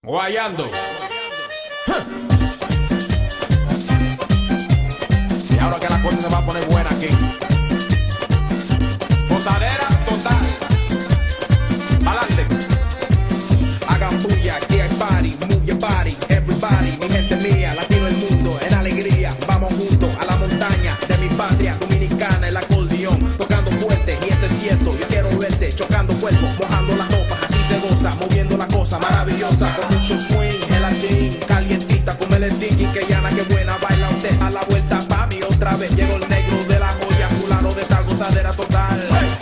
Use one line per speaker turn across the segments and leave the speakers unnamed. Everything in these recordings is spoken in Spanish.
Guayando. Y ahora que la cosa se va a poner buena aquí. Posadera total. Pa'lante.
Hagan bulla, aquí hay party, move your body, everybody, mi gente mía, latino el mundo, en alegría, vamos juntos a la montaña de mi patria dominicana, el acordeón, tocando fuerte, y esto es cierto, yo quiero verte, chocando cuerpos, mojando las ropas, así se goza, moviendo la cosa maravillosa, con mucho swing, gelatín, calientita, como el sticky, que llana, que buena, baila usted, a la vuelta pa' mí otra vez, llegó el negro de la joya, fulano de esta gozadera total.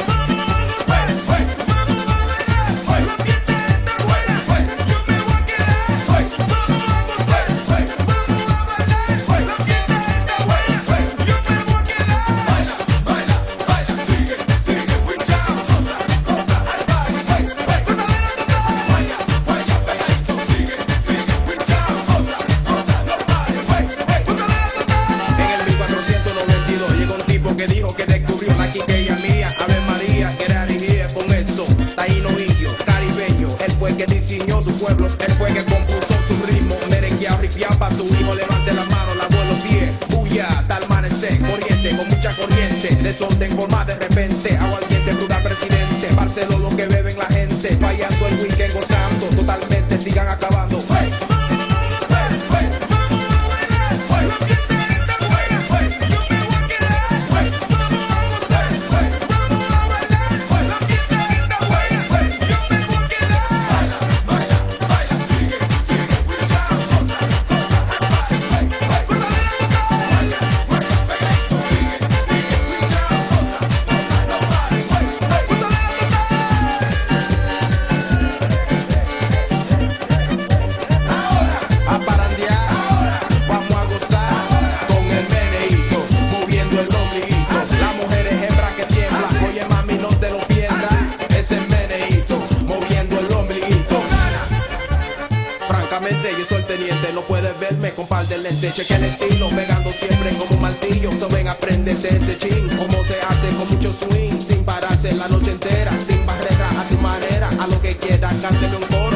Que dijo que descubrió la quiqueya mía, Ave María, que era dirigida con eso, taíno indio, caribeño, él fue el que diseñó su pueblo, él fue el que compuso su ritmo, merengueado, ripiado pa' su hijo, levante la mano, la los pies, bulla, hasta el amanecer, corriente, con mucha corriente, desorden forma de repente, aguardiente, brutal presidente, Barceló lo que beben la gente, fallando el weekend, gozando, totalmente, sigan acabando. Yo soy el teniente, no puedes verme con par de lentes. Cheque el estilo, pegando siempre como un martillo. So ven, aprendete este chin, como se hace con mucho swing, sin pararse la noche entera, sin barrera, a su manera, a lo que quiera, cánteme un coro.